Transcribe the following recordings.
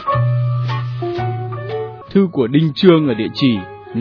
Thư của Đinh Trương ở địa chỉ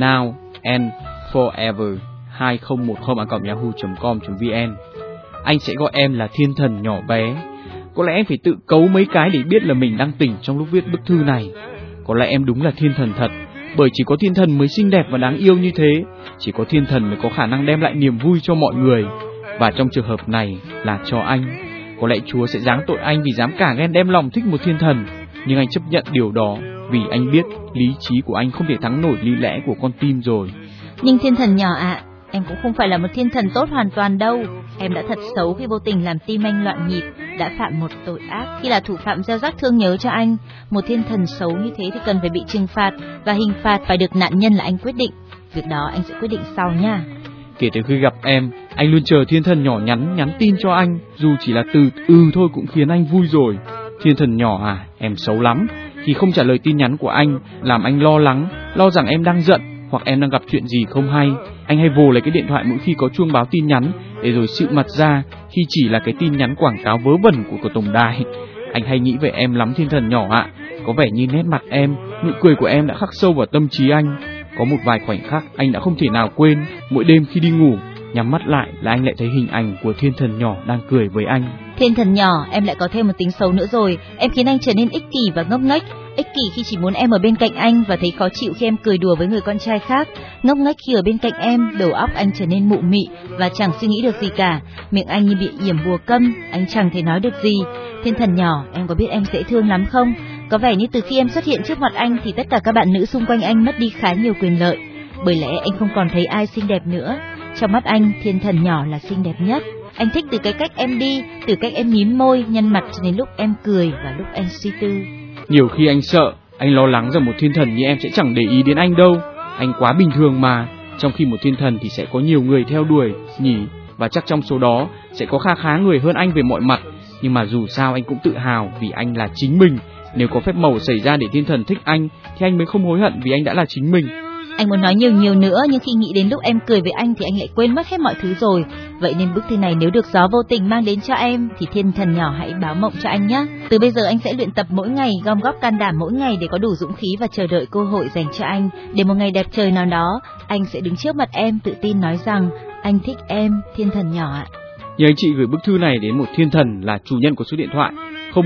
nowandforever2010@yahoo.com.vn. Anh sẽ gọi em là thiên thần nhỏ bé. Có lẽ em phải tự cấu mấy cái để biết là mình đang tỉnh trong lúc viết bức thư này. Có lẽ em đúng là thiên thần thật, bởi chỉ có thiên thần mới xinh đẹp và đáng yêu như thế. Chỉ có thiên thần mới có khả năng đem lại niềm vui cho mọi người. Và trong trường hợp này là cho anh. Có lẽ Chúa sẽ giáng tội anh vì dám cả gan đem lòng thích một thiên thần. Nhưng anh chấp nhận điều đó, vì anh biết lý trí của anh không thể thắng nổi lý lẽ của con tim rồi. Nhưng thiên thần nhỏ ạ, em cũng không phải là một thiên thần tốt hoàn toàn đâu. Em đã thật xấu khi vô tình làm tim anh loạn nhịp, đã phạm một tội ác khi là thủ phạm gieo rắc thương nhớ cho anh. Một thiên thần xấu như thế thì cần phải bị trừng phạt, và hình phạt phải được nạn nhân là anh quyết định. Việc đó anh sẽ quyết định sau nha. Kể từ khi gặp em, anh luôn chờ thiên thần nhỏ nhắn tin cho anh, dù chỉ là từ thôi cũng khiến anh vui rồi. Thiên thần nhỏ à, em xấu lắm. Khi không trả lời tin nhắn của anh, làm anh lo lắng, lo rằng em đang giận hoặc em đang gặp chuyện gì không hay. Anh hay vồ lấy cái điện thoại mỗi khi có chuông báo tin nhắn, để rồi xịu mặt ra khi chỉ là cái tin nhắn quảng cáo vớ vẩn của tổng đài. Anh hay nghĩ về em lắm thiên thần nhỏ ạ. Có vẻ như nét mặt em, nụ cười của em đã khắc sâu vào tâm trí anh. Có một vài khoảnh khắc anh đã không thể nào quên. Mỗi đêm khi đi ngủ, nhắm mắt lại là anh lại thấy hình ảnh của thiên thần nhỏ đang cười với anh. Thiên thần nhỏ, em lại có thêm một tính xấu nữa rồi. Em khiến anh trở nên ích kỷ và ngốc nghếch. Ích kỷ khi chỉ muốn em ở bên cạnh anh và thấy khó chịu khi em cười đùa với người con trai khác. Ngốc nghếch khi ở bên cạnh em, đầu óc anh trở nên mụ mị và chẳng suy nghĩ được gì cả. Miệng anh như bị yểm bùa câm, anh chẳng thể nói được gì. Thiên thần nhỏ, em có biết em dễ thương lắm không? Có vẻ như từ khi em xuất hiện trước mặt anh thì tất cả các bạn nữ xung quanh anh mất đi khá nhiều quyền lợi. Bởi lẽ anh không còn thấy ai xinh đẹp nữa. Trong mắt anh, thiên thần nhỏ là xinh đẹp nhất. Anh thích từ cái cách em đi, từ cách em mím môi, nhăn mặt cho đến lúc em cười và lúc em suy tư. Nhiều khi anh sợ, anh lo lắng rằng một thiên thần như em sẽ chẳng để ý đến anh đâu. Anh quá bình thường mà. Trong khi một thiên thần thì sẽ có nhiều người theo đuổi nhỉ. Và chắc trong số đó sẽ có khá người hơn anh về mọi mặt. Nhưng mà dù sao anh cũng tự hào vì anh là chính mình. Nếu có phép màu xảy ra để thiên thần thích anh thì anh mới không hối hận vì anh đã là chính mình. Anh muốn nói nhiều nữa, nhưng khi nghĩ đến lúc em cười với anh thì anh lại quên mất hết mọi thứ rồi. Vậy nên bức thư này nếu được gió vô tình mang đến cho em thì thiên thần nhỏ hãy báo mộng cho anh nhé. Từ bây giờ anh sẽ luyện tập mỗi ngày, gom góp can đảm mỗi ngày để có đủ dũng khí và chờ đợi cơ hội dành cho anh. Để một ngày đẹp trời nào đó, anh sẽ đứng trước mặt em tự tin nói rằng anh thích em, thiên thần nhỏ ạ. Nhờ anh chị gửi bức thư này đến một thiên thần là chủ nhân của số điện thoại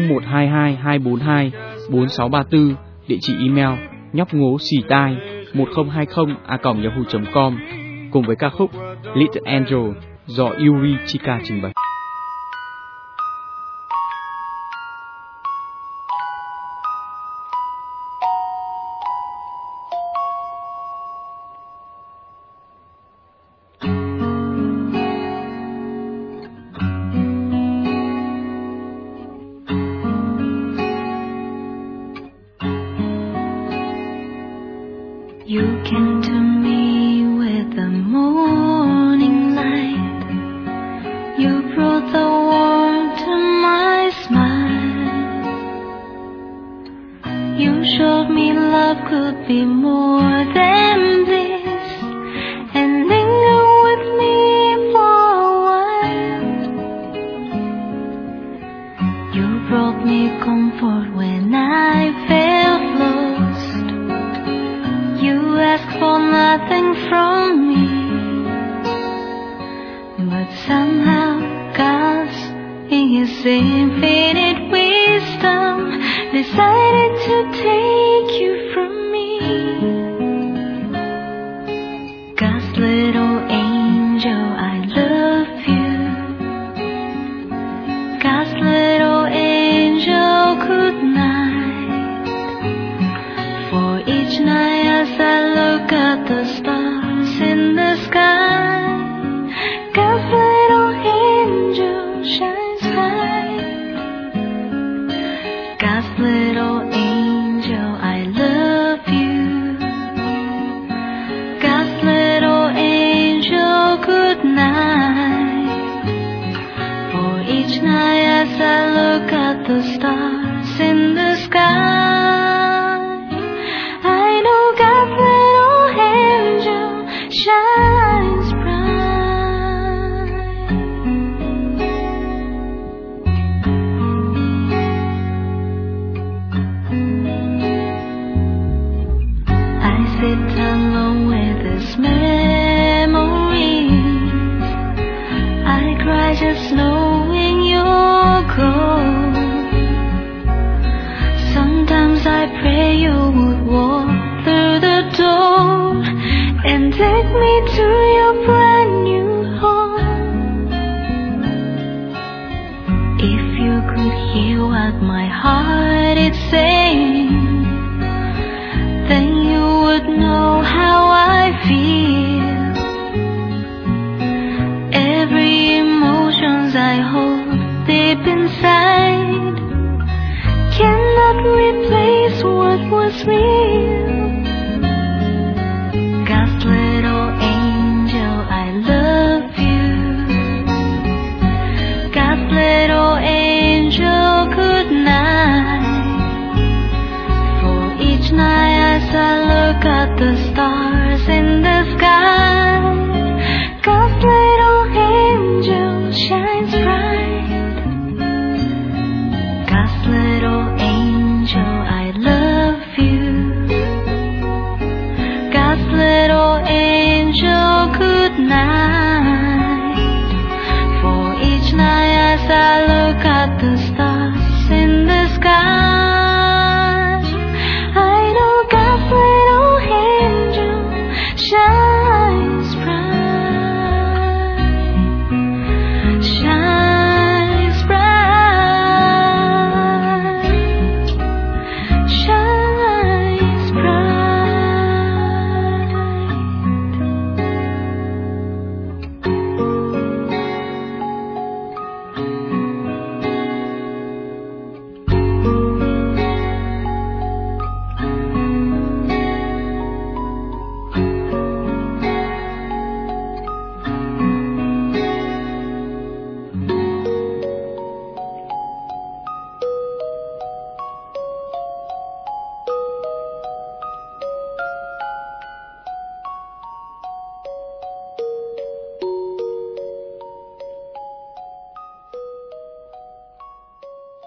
0122 242 4634, địa chỉ email nhóc-ngố-xì-tai1020@yahoo.com, cùng với ca khúc Little Angel do Yuri Chika trình bày. You came to me with the morning light. You brought the warmth to my smile. You showed me love could be more than this, and linger with me for a while. You brought me comfort when I felt lost. You asked for nothing from me, but somehow God's in His infinite wisdom decided to take you from me. God's little angel, I love you. God's little angel, good night. For each night as I look at the stars in the sky, God's little angel shines bright. God's little angel, I love you. God's little angel, good night. For each night as I look at the stars in the sky, I know God's little angel shines bright. Sometimes I pray you would walk through the door and take me to your brand new home. If you could hear what my heart